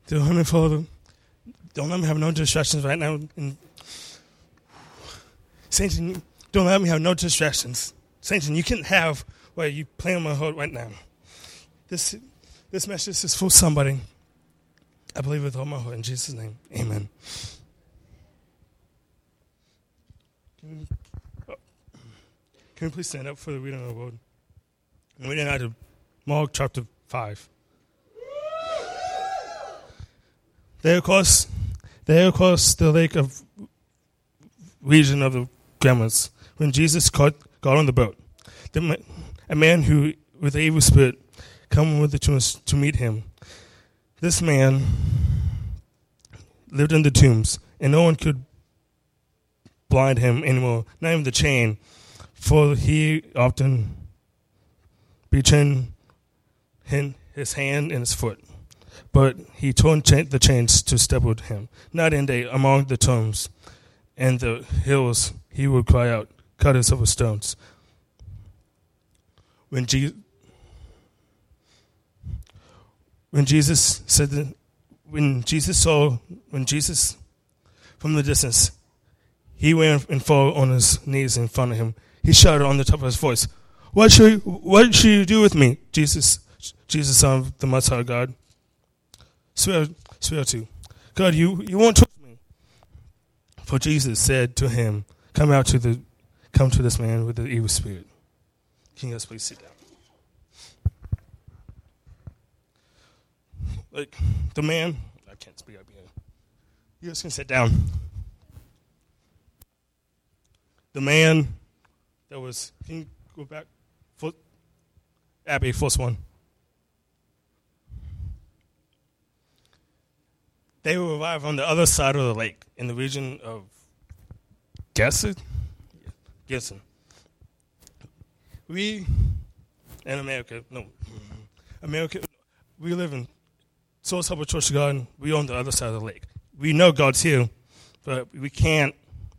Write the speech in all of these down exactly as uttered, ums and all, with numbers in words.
Dear Heavenly Father, don't let me have no distractions right now. And Satan, don't let me have no distractions. Satan, you can't have what you play on my heart right now. This this message is for somebody. I believe with all my heart in Jesus' name. Amen. Can we, oh, can we please stand up for the reading of the word? I'm reading out of Mark chapter five. They across, they across the lake of region of the Germans. When Jesus got, got on the boat, the, a man who with an evil spirit came with the tombs to meet him. This man lived in the tombs, and no one could blind him anymore, not even the chain, for he often betrayed his hand and his foot. But he torn the chains to staple him. Night and day among the tombs and the hills he would cry out, cut us over stones. When Jesus, when Jesus said, that, when Jesus saw, when Jesus from the distance, he went and fell on his knees in front of him. He shouted on the top of his voice, "What should you, what should you do with me, Jesus, Jesus, Son of the Most High God? Swear, swear to God, you, you won't trust me." For Jesus said to him, "Come out to the, come to this man with the evil spirit." Can you guys please sit down? Like the man, I can't speak up here. You guys can sit down. The man that was, can you go back? For, Abby, first one. They will arrive on the other side of the lake in the region of Gessen. Gessen. We in America, no, America, we live in Source Harbor Church of God. We on the other side of the lake. We know God's here, but we can't.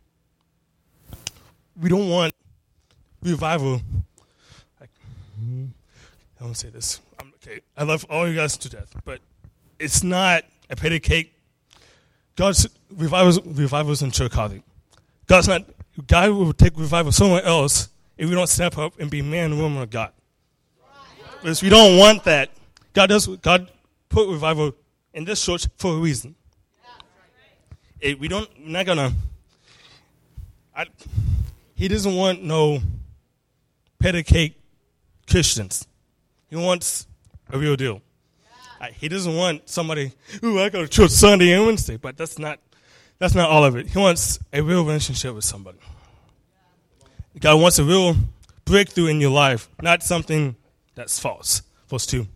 We don't want revival. Like, I won't say this. I'm, okay, I love all you guys to death, but it's not a patty cake. God's revivals, revivals in Chicago. God's not. God will take revival somewhere else if we don't step up and be man and woman of God. Because we don't want that. God does. God put revival in this church for a reason. It, we don't. We're not gonna. I, he doesn't want no patty cake Christians. He wants a real deal. He doesn't want somebody, ooh, I go to church Sunday and Wednesday, but that's not that's not all of it. He wants a real relationship with somebody. God wants a real breakthrough in your life, not something that's false. Verse two.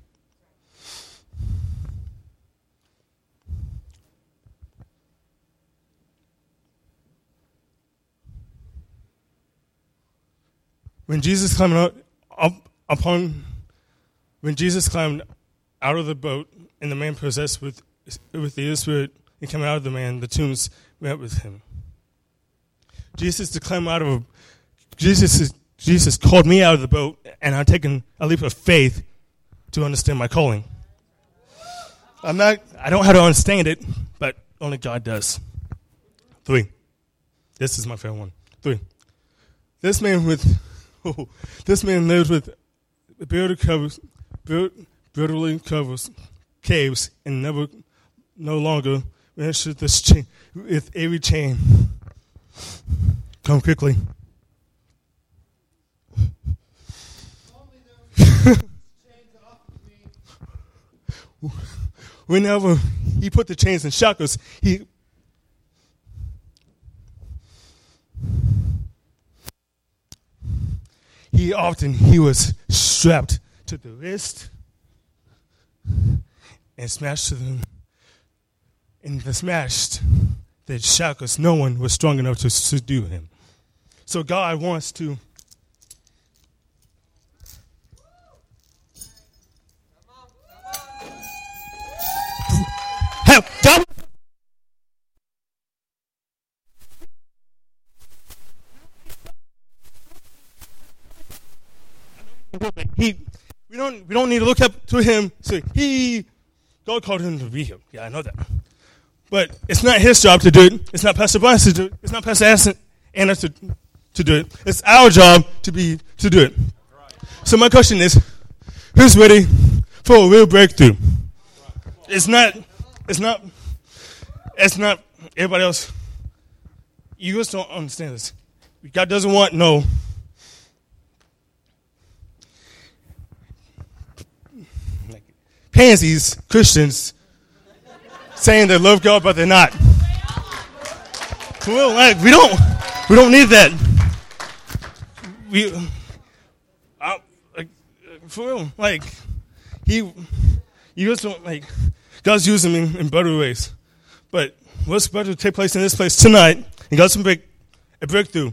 When Jesus climbed out up upon when Jesus climbed out of the boat, and the man possessed with with the evil spirit, he came out of the man. The tombs went with him. Jesus to climb out of a, Jesus is, Jesus called me out of the boat, and I've taken a leap of faith to understand my calling. I'm not. I don't have to understand it, but only God does. Three. This is my favorite one. Three. This man with oh, this man lived with bearded covers. Beard, brutally covers caves and never, no longer answered this chain with every chain. Come quickly. Whenever he put the chains in shackles, he he often he was strapped to the wrist and smashed to them. And the smashed, the shackles, no one was strong enough to subdue him. So God wants to help. God. He, we don't, we don't need to look up to him. So he, God called him to be here. Yeah, I know that. But it's not his job to do it. It's not Pastor Brian's to do it. It's not Pastor Anna to, to do it. It's our job to be to do it. So my question is, who's ready for a real breakthrough? It's not, it's not, it's not everybody else. You just don't understand this. God doesn't want no like, pansies, Christians, saying they love God, but they're not. For real, like, we don't, we don't need that. We, I, like, for real, like, he, you just don't, like, God's using me in better ways. But what's about to take place in this place tonight, and God's some big, a breakthrough.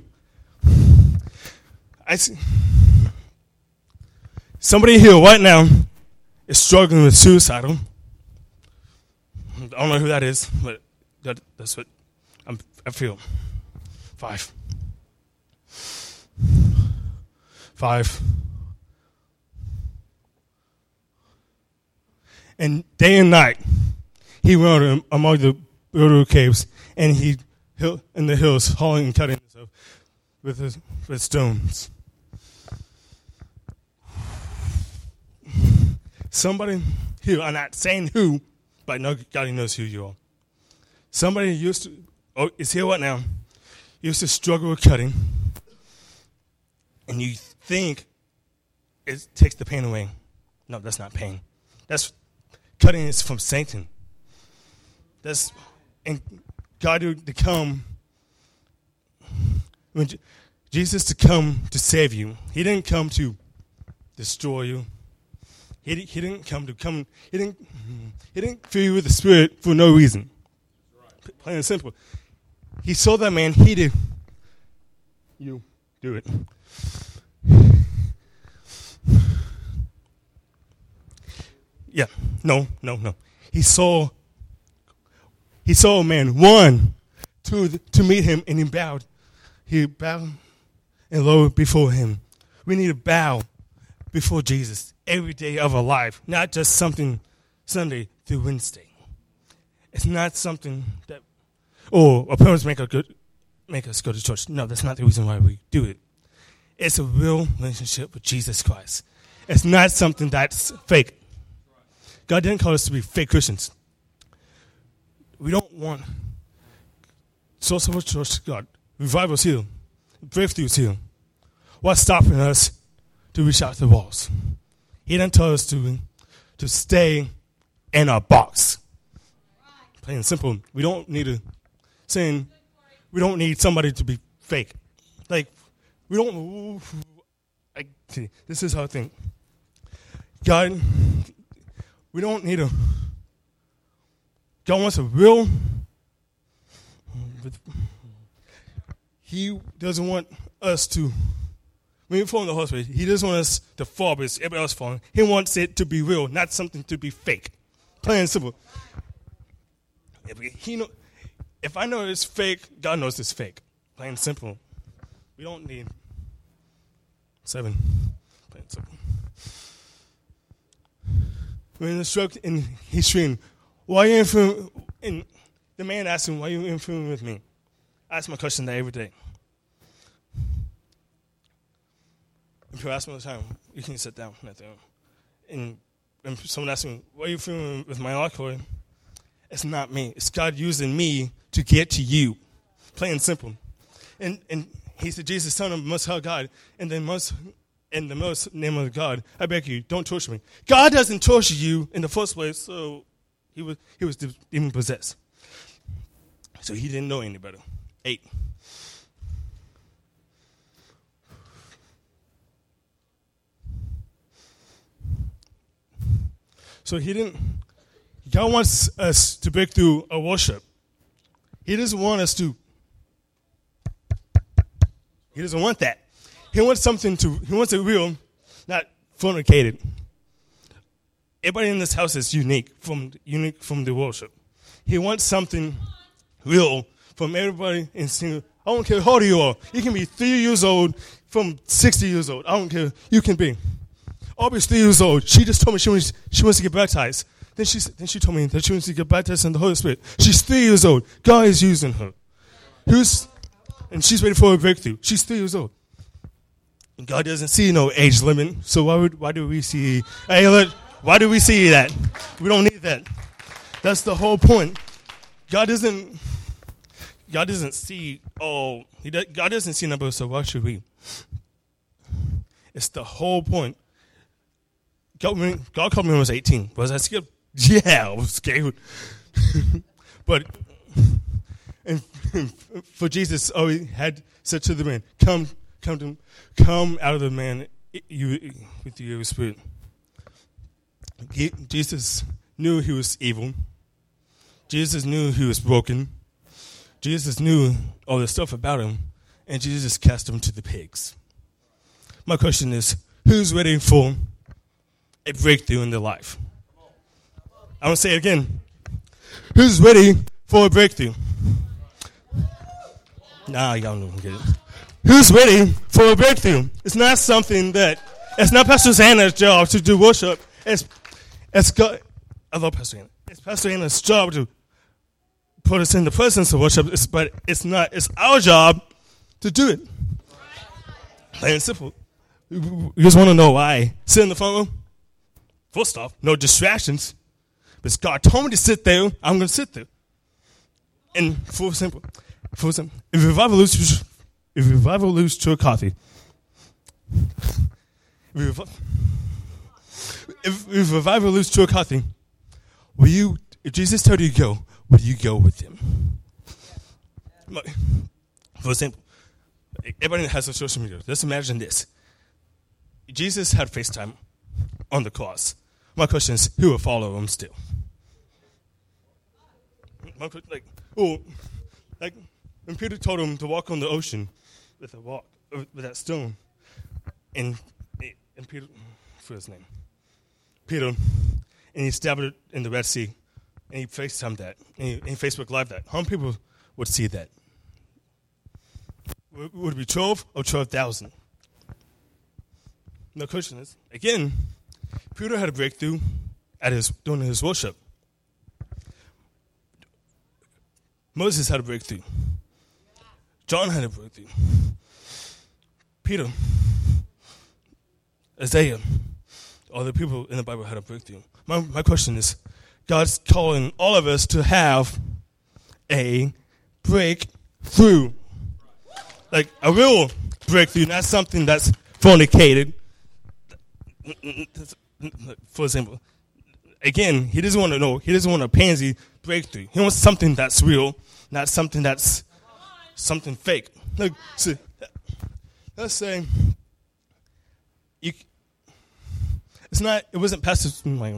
I see somebody here right now is struggling with suicidal. I don't know who that is, but that, that's what I'm, I feel. Five. Five. And day and night, he went among the Uru caves, and he in the hills, hauling and cutting himself with his, with stones. Somebody here, I'm not saying who, but I know God knows who you are. Somebody used to, oh, is here right now, used to struggle with cutting, and you think it takes the pain away. No, that's not pain. That's cutting is from Satan. That's, and God to come, when Jesus to come to save you. He didn't come to destroy you. He, he didn't come to come, he didn't, he didn't fill you with the Spirit for no reason. Right. Plain and simple. He saw that man, he did. You do it. Yeah, no, no, no. He saw, he saw a man, one, to, to meet him, and he bowed. He bowed and lowered before him. We need to bow before Jesus every day of our life, not just something Sunday through Wednesday. It's not something that, or our parents make us, go, make us go to church. No, that's not the reason why we do it. It's a real relationship with Jesus Christ. It's not something that's fake. God didn't call us to be fake Christians. We don't want source of our church, God. Revival's here. Breakthrough's here. What's stopping us to reach out to the walls? He didn't tell us to, to stay in our box. Plain and simple. We don't need to saying we don't need somebody to be fake. Like we don't. Like, this is how I think. God, we don't need a. God wants a real. He doesn't want us to. When we fall in the hospital, he doesn't want us to fall because everybody else falling. He wants it to be real, not something to be fake. Plain and simple. If, he know, if I know it's fake, God knows it's fake. Plain and simple. We don't need seven. Plain and simple. When the stroke and he screamed, "Why are you interfering?" And the man asked him, "Why are you interfering with me?" I ask my question that every day. And people ask me all the time, "You can sit down." And when someone asks me, "Why are you interfering with my alcohol?" It's not me. It's God using me to get to you. Plain and simple. And and he said, Jesus, son of most high God, and then most in the most name of God, I beg you, don't torture me. God doesn't torture you in the first place, so he was he was demon possessed. So he didn't know any better. Eight. So he didn't. God wants us to break through our worship. He doesn't want us to. He doesn't want that. He wants something to. He wants a real, not fornicated. Everybody in this house is unique from unique from the worship. He wants something real from everybody in single. I don't care how old you are. You can be three years old from sixty years old. I don't care. You can be. Aubrey's three years old. She just told me she wants, she wants to get baptized. Then she then she told me that she wants to get baptized in the Holy Spirit. She's three years old. God is using her. Who's and she's ready for a breakthrough. She's three years old. And God doesn't see no age limit. So why would why do we see? Hey, look, why do we see that? We don't need that. That's the whole point. God doesn't. God doesn't see. Oh, he does, God doesn't see numbers. So why should we? It's the whole point. God, God called me when I was eighteen. Was I scared? Yeah, I was scared. But and for Jesus, oh, he had said to the man, "Come, come to, come out of the man, you with your spirit." He, Jesus knew he was evil. Jesus knew he was broken. Jesus knew all the stuff about him, and Jesus cast him to the pigs. My question is, who's ready for a breakthrough in their life? I want to say it again. Who's ready for a breakthrough? Nah, y'all don't get it. Who's ready for a breakthrough? It's not something that, it's not Pastor Anna's job to do worship. It's, it's God. I love Pastor Anna. It's Pastor Anna's job to put us in the presence of worship, it's, but it's not, it's our job to do it. Plain and simple. You just want to know why? Sit in the front room? First off, no distractions. Because God told me to sit there, I'm going to sit there. And for simple, for simple, if revival lose, if revival lose to a coffee, if, if, if revival lose to a coffee, will you? If Jesus told you to go, would you go with him? For example, everybody that has a social media, let's imagine this. Jesus had FaceTime on the cross. My question is, who will follow him still? Like, oh, like when Peter told him to walk on the ocean with a walk with that stone, and and Peter, for his name, Peter, and he stabbed it in the Red Sea. And he FaceTimed that. And he, and he Facebook Live that. How many people would see that? Would, would it be twelve or twelve thousand? The question is, again, Peter had a breakthrough at his during his worship. Moses had a breakthrough. John had a breakthrough. Peter, Isaiah, all the people in the Bible had a breakthrough. My, my question is, God's calling all of us to have a breakthrough. Like a real breakthrough, not something that's fornicated. For example, again, he doesn't want to know, he doesn't want a pansy breakthrough. He wants something that's real, not something that's something fake. Look, see, let's say, you, it's not, it wasn't Pastor, like,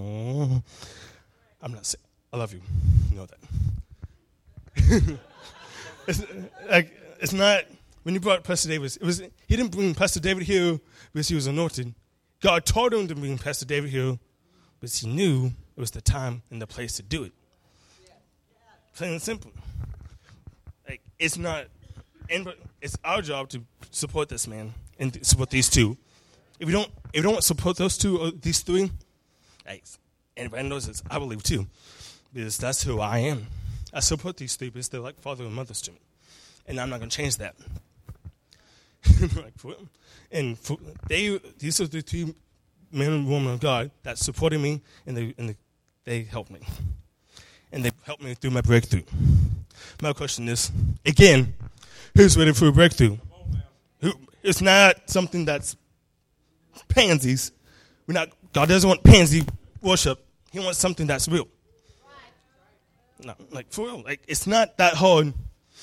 I'm not saying, I love you. You know that. it's, like, it's not, when you brought Pastor David, it was, he didn't bring Pastor David here because he was anointed. God told him to bring Pastor David here because he knew it was the time and the place to do it. Plain and simple. Like, it's not, it's our job to support this man and support these two. If we don't, if we don't support those two or these three, like, anybody knows this, I believe too, because that's who I am. I support these three because they're like father and mothers to me, and I'm not going to change that. like for, and for, they, these are the two men and women of God that supported me, and they and they, they helped me, and they helped me through my breakthrough. My question is, again, who's ready for a breakthrough? Who? It's not something that's pansies. We're not. God doesn't want pansy worship. He wants something that's real. No, like for real. Like it's not that hard.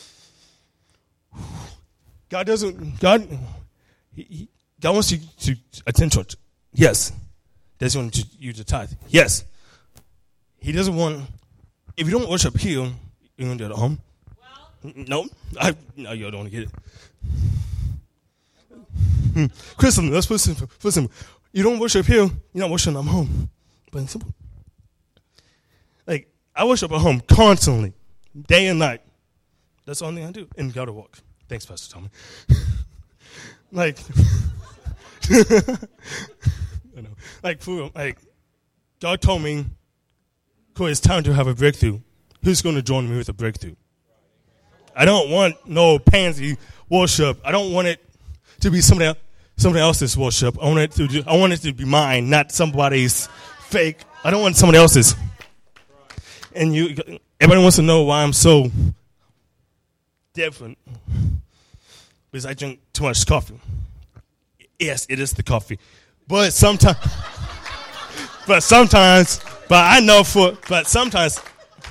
God doesn't. God. He, he, God wants you to attend church. Yes. Doesn't want you to tithe. Yes. He doesn't want. If you don't worship here, you're gonna do it at home. Well, no, I no, you don't want to get it. Hmm. Kristen, let's put simple. Put simple. You don't worship here, you're not worshiping at home. But it's simple. Like I worship at home constantly, day and night. That's the only thing I do. And gotta walk. Thanks, Pastor Tommy. like, I know. Like, for, like, God told me Cool, it's time to have a breakthrough. Who's going to join me with a breakthrough? I don't want no pansy worship. I don't want it to be somebody else. Somebody else's worship. I want it to. Do, I want it to be mine, not somebody's fake. I don't want somebody else's. And you, everybody wants to know why I'm so different. Because I drink too much coffee. Yes, it is the coffee, but sometimes, but sometimes, but I know for, but sometimes,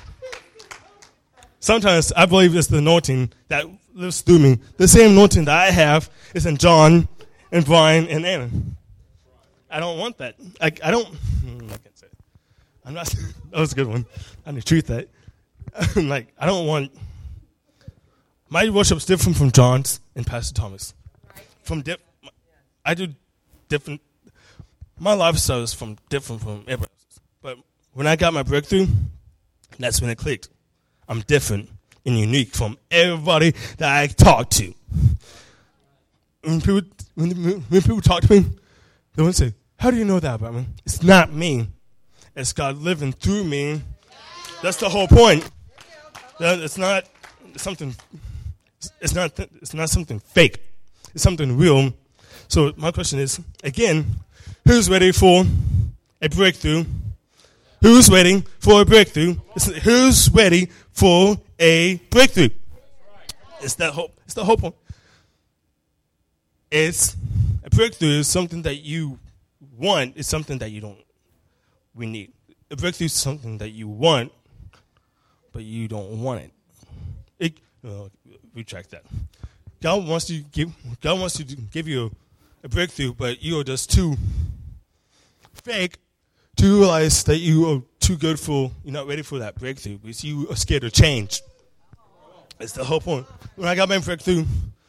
sometimes I believe it's the anointing that lives through me. The same anointing that I have is in John and Brian and Anna. I don't want that. I, I don't. I can't say it. I'm not. That was a good one. I need to treat that. Like I don't want. My worship's different from John's and Pastor Thomas. From dip, I do different. My lifestyle is from different from everybody else's. But when I got my breakthrough, that's when it clicked. I'm different and unique from everybody that I talk to. When people, when, when people talk to me, they want to say, how do you know that about me? It's not me. It's God living through me. That's the whole point. It's not something, it's not, it's not something fake. It's something real. So my question is, again, who's ready for a breakthrough? Who's waiting for a breakthrough? Who's ready for a breakthrough? It's that whole, it's the whole point. It's a breakthrough is something that you want. It's something that you don't. We need a breakthrough is something that you want, but you don't want it. It uh, retract that. God wants to give. God wants to give you a, a breakthrough, but you are just too fake to realize that you are too good for. You're not ready for that breakthrough because you are scared of change. That's the whole point. When I got my breakthrough,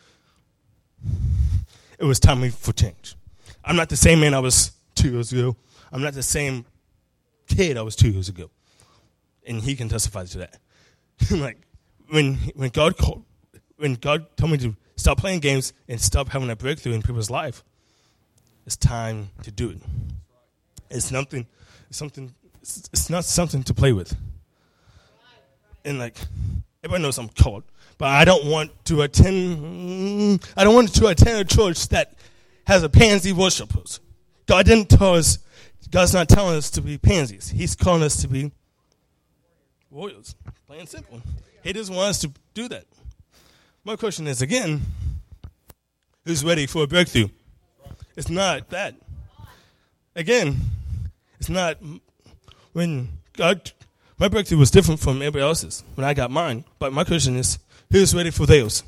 it was time for change. I'm not the same man I was two years ago. I'm not the same kid I was two years ago. And he can testify to that. Like, when when God called, when God told me to stop playing games and stop having a breakthrough in people's life, it's time to do it. It's nothing, it's something, it's, it's not something to play with. And like, everybody knows I'm called. But I don't want to attend. I don't want to attend a church that has a pansy worshipers. God didn't tell us. God's not telling us to be pansies. He's calling us to be warriors. Plain and simple. He doesn't want us to do that. My question is again: who's ready for a breakthrough? It's not that. Again, it's not when God. My breakthrough was different from everybody else's when I got mine. But my question is. Who's ready for theirs?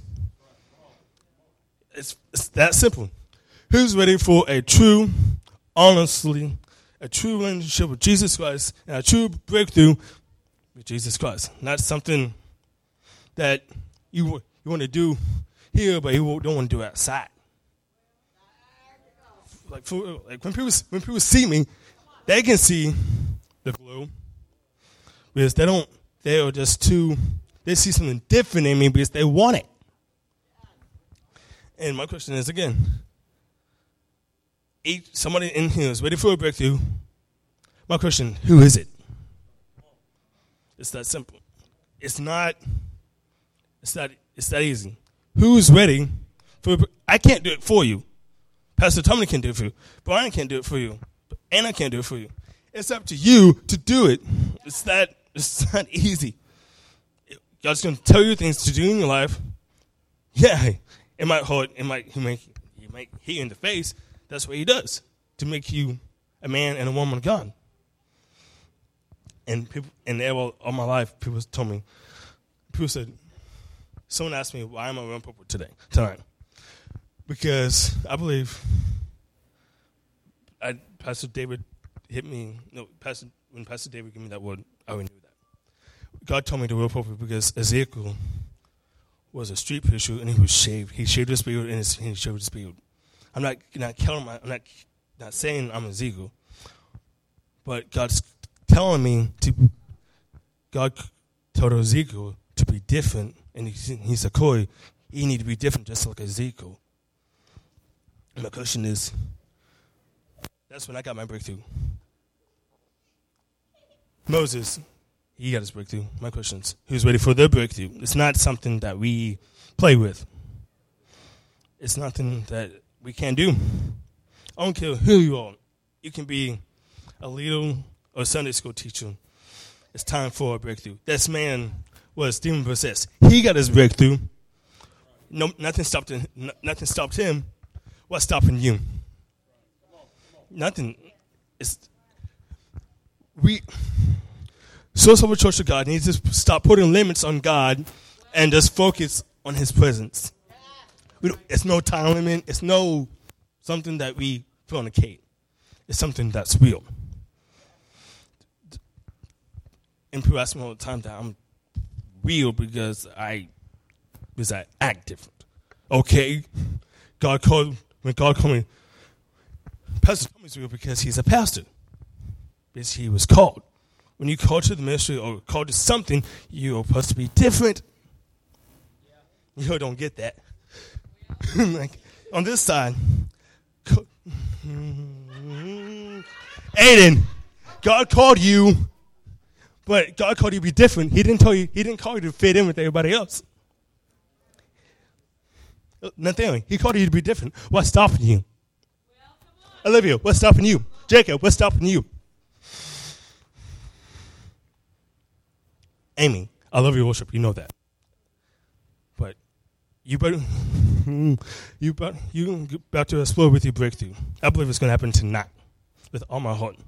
It's, it's that simple. Who's ready for a true, honestly, a true relationship with Jesus Christ and a true breakthrough with Jesus Christ? Not something that you you want to do here, but you don't want to do outside. Like, for, like when people when people see me, they can see the glow because they don't. They are just too. They see something different in me because they want it. And my question is, again, each, somebody in here is ready for a breakthrough. My question, who is it? It's that simple. It's not, it's not, it's that easy. Who's ready for a breakthrough? I can't do it for you. Pastor Tommy can do it for you. Brian can't do it for you. Anna can't do it for you. It's up to you to do it. It's that, it's not easy. God's going to tell you things to do in your life. Yeah, it might hurt. It might he might he might hit you in the face. That's what he does to make you a man and a woman of God. And people, and all, all my life, people told me. People said, someone asked me why am I wearing purple today tonight? Because I believe, I Pastor David hit me. No, Pastor when Pastor David gave me that word, I already knew that. God told me to wear purple because Ezekiel was a street preacher and he was shaved. He shaved his beard and he shaved his beard. I'm not not telling my, I'm not not saying I'm Ezekiel, but God's telling me to. God told Ezekiel to be different, and he, he said, "Corey, you need to be different, just like Ezekiel." And my question is, that's when I got my breakthrough. Moses. he got his breakthrough. My question is, who's ready for their breakthrough? It's not something that we play with. It's nothing that we can't do. I don't care who you are. You can be a leader or a Sunday school teacher. It's time for a breakthrough. This man was demon possessed. He got his breakthrough. No, nothing stopped him. Nothing stopped him. What's stopping you? Nothing. It's, we, Source of a Church of God needs to stop putting limits on God and just focus on His presence. We it's no time limit. It's no something that we fornicate. It's something that's real. And people ask me all the time that I'm real because I because I act different. Okay, God called when God called me. Pastor Tommy's real because he's a pastor. Because he was called. When you call to the ministry or called to something, you're supposed to be different. You don't get that. Like on this side, Aiden, God called you, but God called you to be different. He didn't tell you. He didn't call you to fit in with everybody else. Nathaniel, He called you to be different. What's stopping you? Olivia, what's stopping you? Jacob, what's stopping you? Amy, I love your worship. You know that. But you better, you about, you about to explore with your breakthrough. I believe it's going to happen tonight, with all my heart.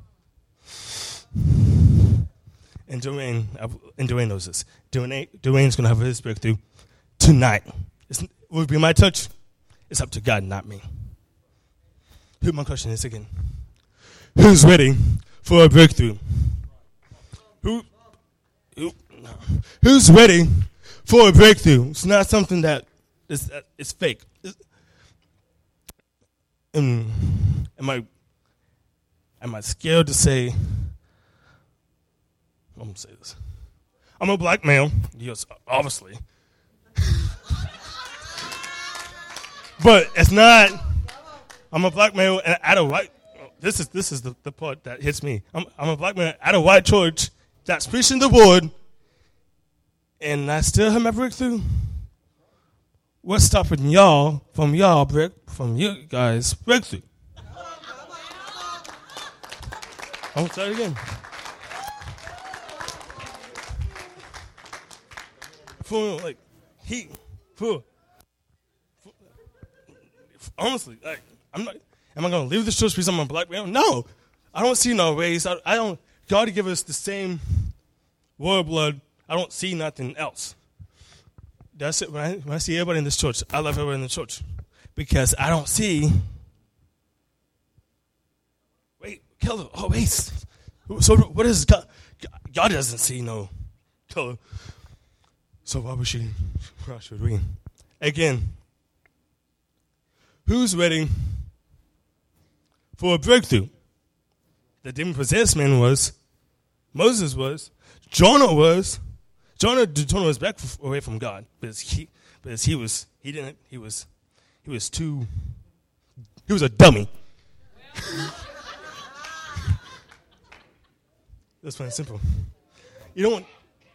And Dwayne, and Dwayne knows this. Dwayne, Dwayne's going to have his breakthrough tonight. It's, it will be my touch. It's up to God, not me. Who my question is again? Who's ready for a breakthrough? Who? Who? Who's ready for a breakthrough? It's not something that is uh, it's fake. It's, um, am I am I scared to say? I'm gonna say this. I'm a black male. Yes, obviously. But it's not. I'm a black male at a white. This is this is the, the part that hits me. I'm I'm a black man at a white church that's preaching the word. And I still have my breakthrough. What's stopping y'all from y'all break from you guys breakthrough? I'm gonna try it again. For like he for, for honestly, like I'm not. Am I gonna leave this church because I'm a black man? No, I don't see no ways. I, I don't. God to give us the same royal blood. I don't see nothing else. That's it. When I, when I see everybody in this church, I love everybody in the church because I don't see. Wait, color. Oh, wait. So what is God? God doesn't see no color. So why would she? Why should we? Again, who's ready for a breakthrough? The demon-possessed man was. Moses was. Jonah was. Jonah, Jonah was back away from God because he, because he was, he didn't, he was, he was too, he was a dummy. That's plain simple. You don't want,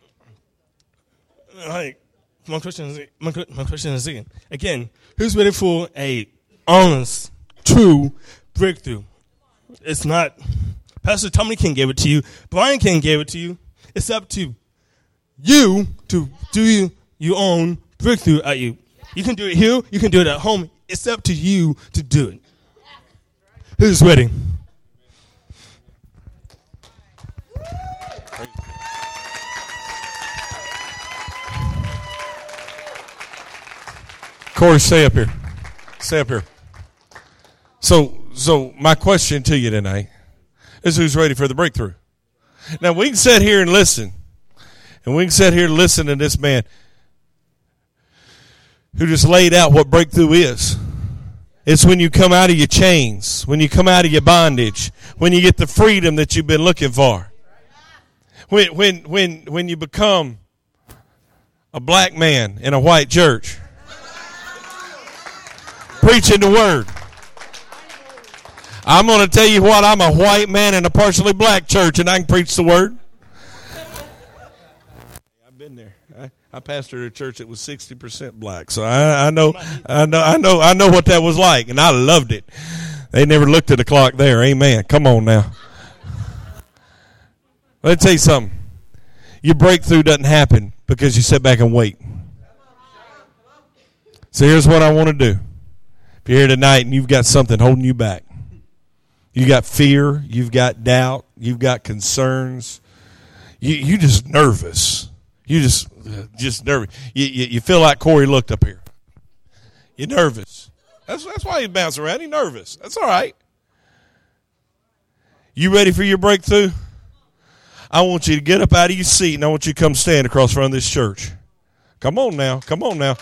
like, my question is, my, my question is again, again, who's ready for a honest, true breakthrough? It's not, Pastor Tommy can't give it to you, Brian can't give it to you. It's up to you to do you, your own breakthrough at you. You can do it here. You can do it at home. It's up to you to do it. Who's ready? Corey, stay up here. Stay up here. So, so my question to you tonight is who's ready for the breakthrough? Now, we can sit here and listen. And we can sit here and listen to this man who just laid out what breakthrough is. It's when you come out of your chains, when you come out of your bondage, when you get the freedom that you've been looking for. When, when, when, when you become a black man in a white church. Preaching the word. I'm going to tell you what, I'm a white man in a partially black church and I can preach the word. been there. I, I pastored a church that was sixty percent black, so I, I know, I know, I know, I know what that was like, and I loved it. They never looked at the clock there. Amen. Come on now. Let me tell you something. Your breakthrough doesn't happen because you sit back and wait. So here's what I want to do. If you're here tonight and you've got something holding you back, you got fear, you've got doubt, you've got concerns, you you just nervous. You just just nervous. You, you you feel like Corey looked up here. You're nervous. That's that's why he's bouncing around. He's nervous. That's all right. You ready for your breakthrough? I want you to get up out of your seat and I want you to come stand across front of this church. Come on now. Come on now.